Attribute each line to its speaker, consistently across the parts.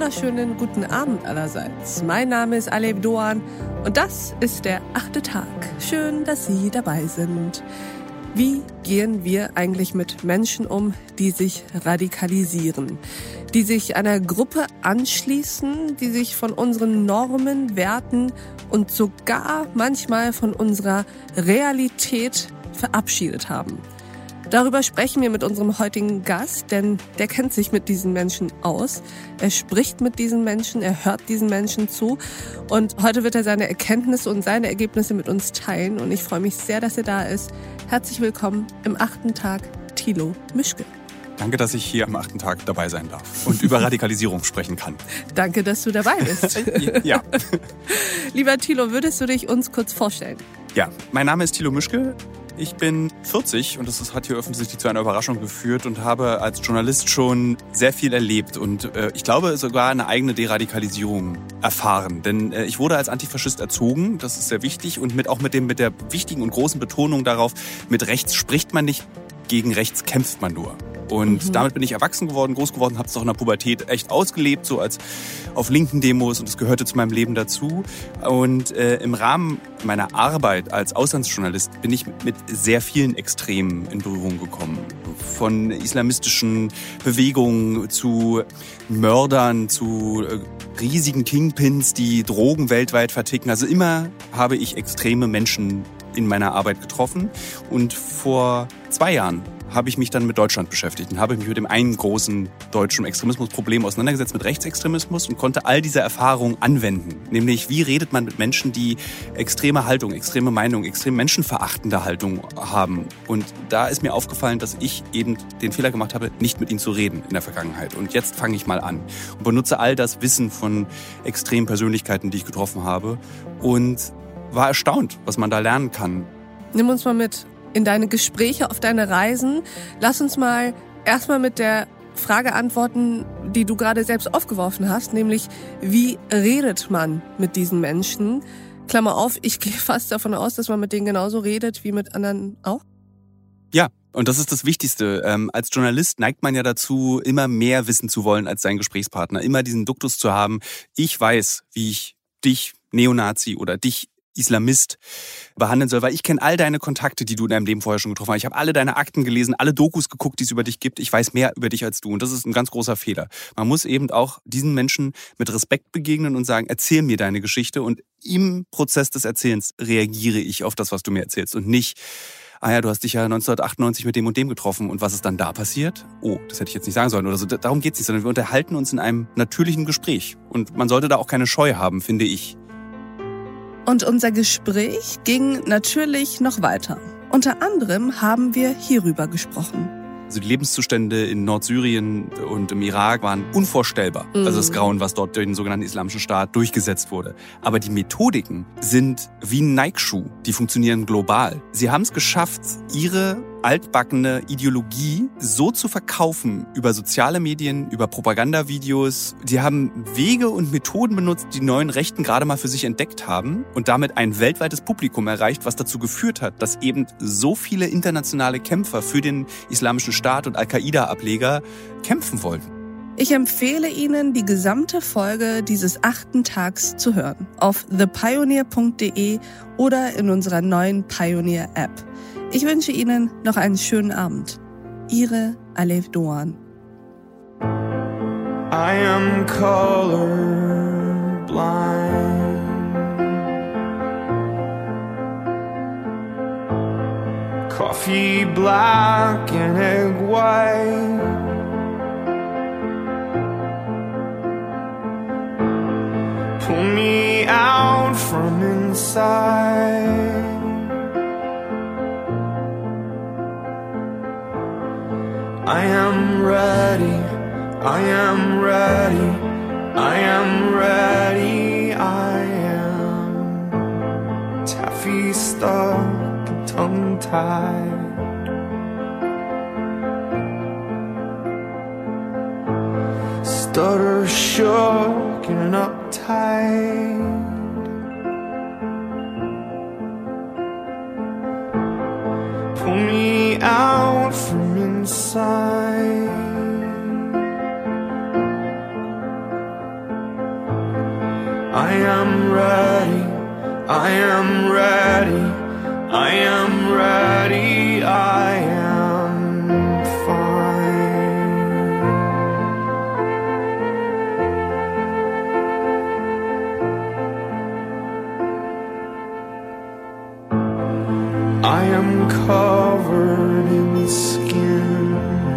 Speaker 1: wunderschönen guten Abend allerseits. Mein Name ist Alev Doğan und das ist der 8. Tag. Schön, dass Sie dabei sind. Wie gehen wir eigentlich mit Menschen um, die sich radikalisieren, die sich einer Gruppe anschließen, die sich von unseren Normen, Werten und sogar manchmal von unserer Realität verabschiedet haben? Darüber sprechen wir mit unserem heutigen Gast, denn der kennt sich mit diesen Menschen aus. Er spricht mit diesen Menschen, er hört diesen Menschen zu und heute wird er seine Erkenntnisse und seine Ergebnisse mit uns teilen und ich freue mich sehr, dass er da ist. Herzlich willkommen im 8. Tag, Thilo Mischke.
Speaker 2: Danke, dass ich hier am 8. Tag dabei sein darf und über Radikalisierung sprechen kann.
Speaker 1: Danke, dass du dabei bist.
Speaker 2: Ja.
Speaker 1: Lieber Thilo, würdest du dich uns kurz vorstellen?
Speaker 2: Ja, mein Name ist Thilo Mischke. Ich bin 40 und das hat hier offensichtlich zu einer Überraschung geführt und habe als Journalist schon sehr viel erlebt und ich glaube sogar eine eigene Deradikalisierung erfahren. Denn ich wurde als Antifaschist erzogen, das ist sehr wichtig und auch mit der wichtigen und großen Betonung darauf, mit rechts spricht man nicht, gegen rechts kämpft man nur. Und damit bin ich erwachsen geworden, groß geworden, habe es auch in der Pubertät echt ausgelebt, so als auf linken Demos und das gehörte zu meinem Leben dazu. Und im Rahmen meiner Arbeit als Auslandsjournalist bin ich mit sehr vielen Extremen in Berührung gekommen. Von islamistischen Bewegungen zu Mördern, zu riesigen Kingpins, die Drogen weltweit verticken. Also immer habe ich extreme Menschen in meiner Arbeit getroffen. Und vor 2 Jahren habe ich mich dann mit Deutschland beschäftigt und habe mich mit dem einen großen deutschen Extremismusproblem auseinandergesetzt, mit Rechtsextremismus und konnte all diese Erfahrungen anwenden. Nämlich, wie redet man mit Menschen, die extreme Haltung, extreme Meinung, extrem menschenverachtende Haltung haben. Und da ist mir aufgefallen, dass ich eben den Fehler gemacht habe, nicht mit ihnen zu reden in der Vergangenheit. Und jetzt fange ich mal an und benutze all das Wissen von extremen Persönlichkeiten, die ich getroffen habe und war erstaunt, was man da lernen kann.
Speaker 1: Nimm uns mal mit in deine Gespräche, auf deine Reisen. Lass uns mal erstmal mit der Frage antworten, die du gerade selbst aufgeworfen hast, nämlich wie redet man mit diesen Menschen? Klammer auf, ich gehe fast davon aus, dass man mit denen genauso redet wie mit anderen auch.
Speaker 2: Ja, und das ist das Wichtigste. Als Journalist neigt man ja dazu, immer mehr wissen zu wollen als sein Gesprächspartner, immer diesen Duktus zu haben, ich weiß, wie ich dich, Neonazi, oder dich, Islamist, behandeln soll, weil ich kenne all deine Kontakte, die du in deinem Leben vorher schon getroffen hast. Ich habe alle deine Akten gelesen, alle Dokus geguckt, die es über dich gibt. Ich weiß mehr über dich als du und das ist ein ganz großer Fehler. Man muss eben auch diesen Menschen mit Respekt begegnen und sagen, erzähl mir deine Geschichte und im Prozess des Erzählens reagiere ich auf das, was du mir erzählst und nicht, du hast dich ja 1998 mit dem und dem getroffen und was ist dann da passiert? Oh, das hätte ich jetzt nicht sagen sollen oder so. Darum geht's nicht, sondern wir unterhalten uns in einem natürlichen Gespräch und man sollte da auch keine Scheu haben, finde ich.
Speaker 1: Und unser Gespräch ging natürlich noch weiter. Unter anderem haben wir hierüber gesprochen.
Speaker 2: Also die Lebenszustände in Nordsyrien und im Irak waren unvorstellbar. Also das Grauen, was dort durch den sogenannten Islamischen Staat durchgesetzt wurde. Aber die Methodiken sind wie ein Nike-Schuh. Die funktionieren global. Sie haben es geschafft, ihre altbackene Ideologie so zu verkaufen über soziale Medien, über Propagandavideos. Die haben Wege und Methoden benutzt, die neuen Rechten gerade mal für sich entdeckt haben und damit ein weltweites Publikum erreicht, was dazu geführt hat, dass eben so viele internationale Kämpfer für den Islamischen Staat und Al-Qaida-Ableger kämpfen wollten.
Speaker 1: Ich empfehle Ihnen, die gesamte Folge dieses 8. Tags zu hören. Auf thepioneer.de oder in unserer neuen Pioneer-App. Ich wünsche Ihnen noch einen schönen Abend. Ihre Alev Doğan.
Speaker 3: I am colorblind. Coffee black and egg white. Pull me out from inside. I am ready, I am ready, I am ready, I am taffy stuck and tongue-tied. Stutter shook and uptight. Pull me out from inside. I am ready, I am ready, I am ready, I am fine. I am covered in skin.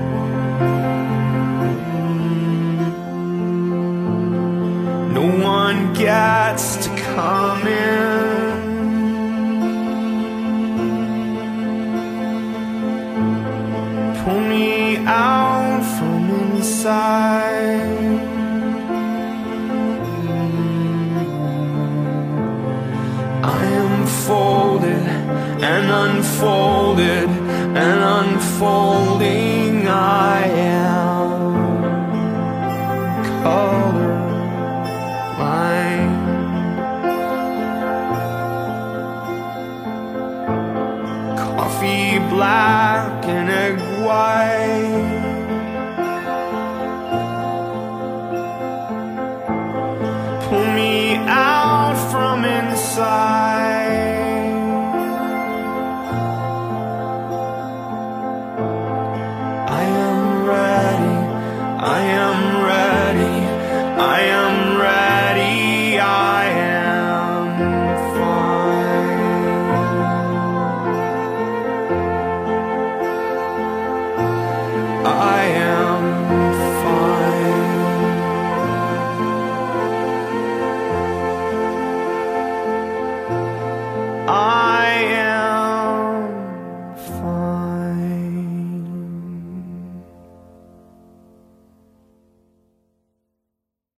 Speaker 3: No one gets to come in. Pull me out from inside. I am folded and unfolded and unfolding. I am colorblind. Coffee black and egg white. Pull me out from inside. I am ready, I am ready, I am ready, I am fine. I am fine. I